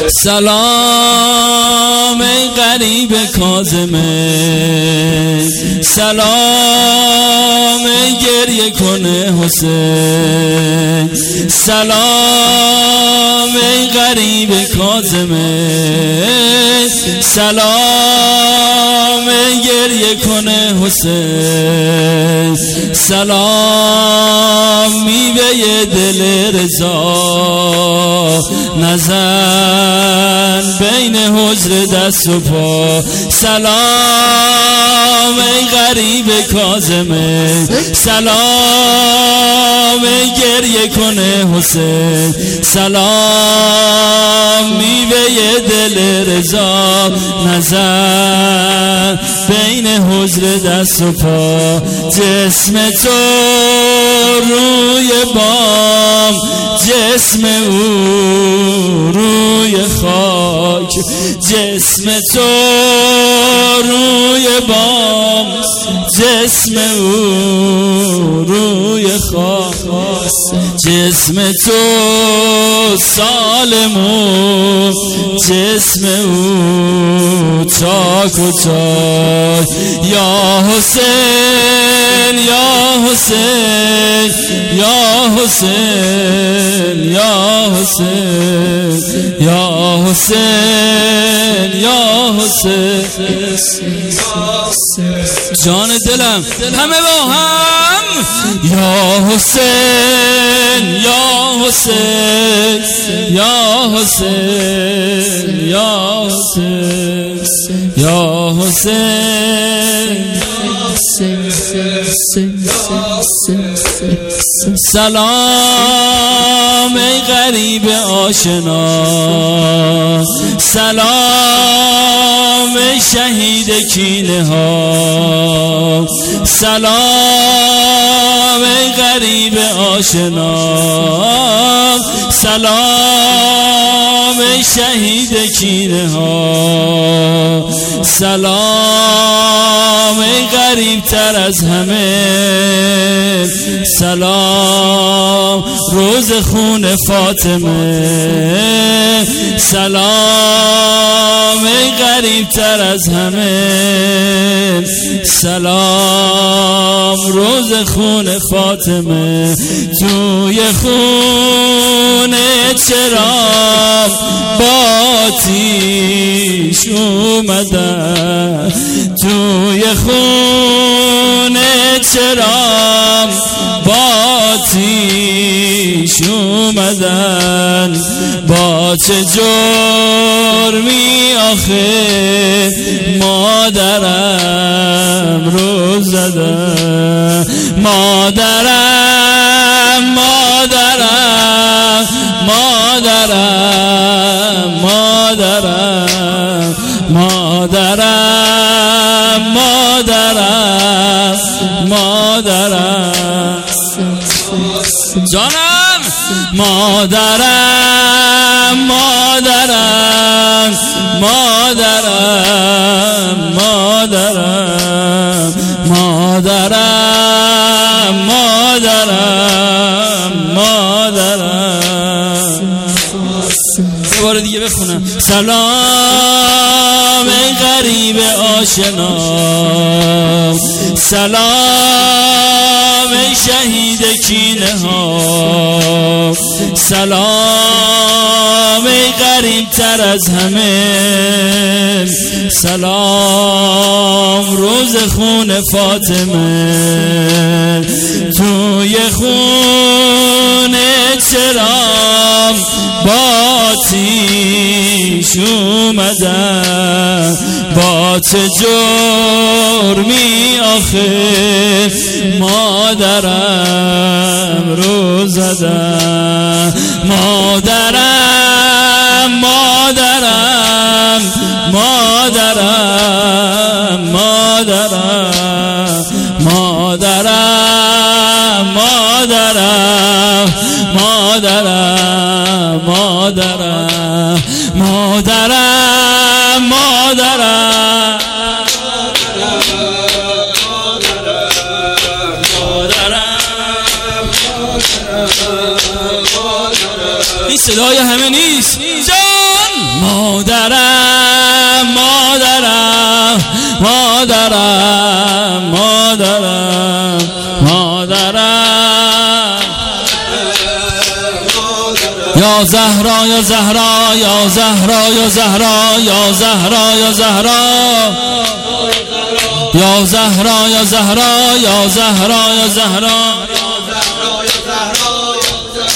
سلام ای غریب کاظمه، سلام ای گریه کنه حسین، سلام ای غریب کاظمه، سلام ای گریه کنه حسین، سلام میوه دل رضا نزن بین حجر دست و پا، سلام ای غریب کاظمه، سلام ای گریه کنه حسین، سلام میوه دل رضا نزن بین حجر دست و پا، جسم تو روی بام، جسم او روی خاک، جسم تو روی بام، جسم او روی خاک، جسم تو سالمون، جسم او چاک و چاک، یا حسین یا حسین یا حسین یا حسین یا حسین یا حسین، جان دلم همه با هم، یا حسین یا حسین یا حسین یا حسین یا حسین، سلام ای غریب آشنا، سلام ای شهید کینه ها، سلام ای غریب آشنا، سلام ای شهید کینه ها، سلام ای غریب تر از همه، سلام روز خون فاطمه، سلام ای غریب تر از همه، سلام روز خون فاطمه، توی خون چرا باتیش اومدن، توی خون چرا باتیش اومدن، با چه جرمی آخه مادرم رو زدن، مادرم مادرم مادرم مادرم مادرم مادرم مادرم، جانم مادرم مادرم مادرم مادرم مادرم مادرم مادرم، یه بار دیگه بخونم، سلام ای غریب آشنا، سلام ای شهید کینه ها، سلام ای غریب تر از همه، سلام روز خون فاطمه، توی خون چرا باتیش اومدن، با چه جرمی آخه مادرم رو زدن، مادرم مادرم مادرم مادرم مادرم مادرم مادرم مادرم مادرم مادرم این صدای همه نیست جان، مادرم مادرم مادرم مادرم مادرم یا زهرا یا زهرا یا زهرا یا زهرا یا زهرا یا زهرا یا زهرا یا زهرا یا زهرا یا زهرا